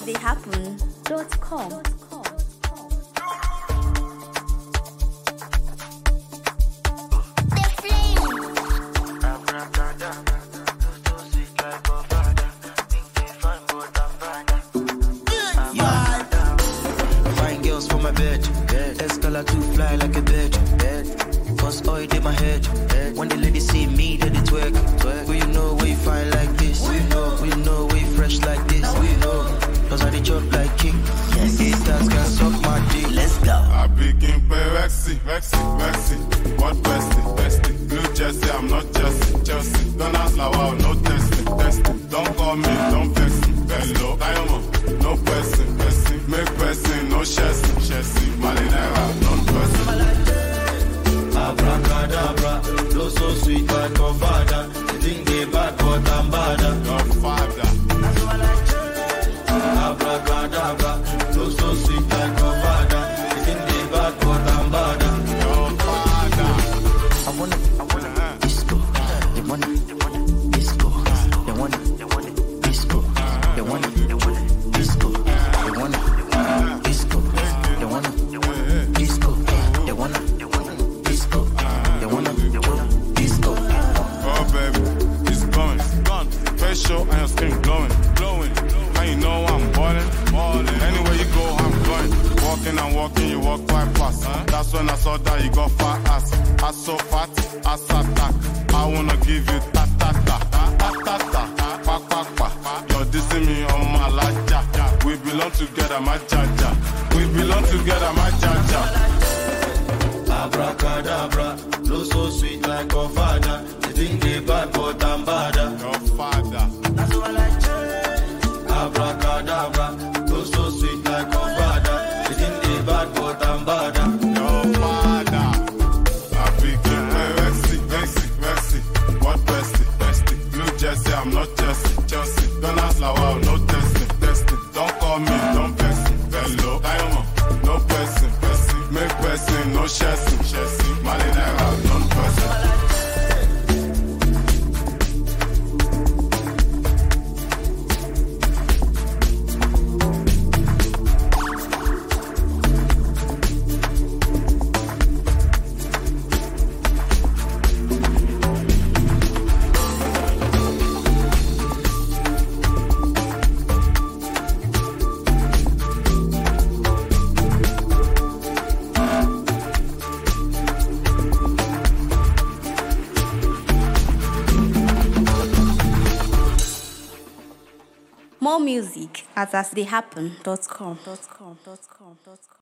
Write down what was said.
asastheyhappen.com. For my bed, escala to fly like a bird. Cause oil in my head. When the ladies see me, they twerk. But you know we fine like this. We know we fresh like this. We know, cause I chop like king. Haters can suck my dick. Let's go. I begin play Rexy. What bestie? Blue Jersey, I'm not Chelsea. Don't ask like wow, no testing. Don't call me, don't vex me. Hello, Diamond, no person. Make person, no chassis. Malinera, non-person. Abracadabra, flow so sweet like your father. You think they bad, but I'm badder. Your father. Abracadabra, flow so sweet like your father. You think they bad, but I'm badder. Your father. I wanna disco. They wanna disco. They wanna disco. They wanna disco. They wanna disco. They wanna disco. They wanna disco. They wanna disco. Oh baby, it's gone. Facial and your skin glowing. And you know I'm ballin'. Anywhere you go, I'm going. Walking, you walk quite fast. That's when I saw that you got fat ass. Ass so fat, ass attack. I wanna give you ta-ta-ta. Pa. You're dissing me on my laja. We belong together, my jaja. Abracadabra, flow so sweet like your father. You think they bad, but I'm badder. Your father. Abracadabra, flow so sweet like your father. You think they bad, but I'm badder. Your father. I begin play Rexy. What bestie? Blue Jersey, I'm not Chelsea. Don't ask like wow, no testing. Don't call me, don't vex me. Hello, Diamond, no person. Make person, no chassis. Malinera, non-person. More music at asastheyhappen.com.